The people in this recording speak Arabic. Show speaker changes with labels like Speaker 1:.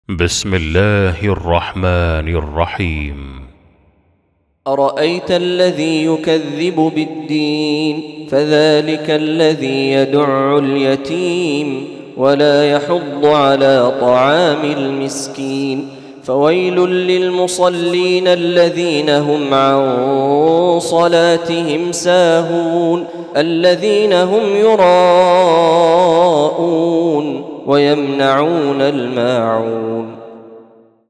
Speaker 1: بسم الله الرحمن الرحيم.
Speaker 2: أرأيت الذي يكذب بالدين فذلك الذي يدع اليتيم ولا يحض على طعام المسكين فويل للمصلين الذين هم عن صلاتهم ساهون الذين هم يراءون ويمنعون الماعون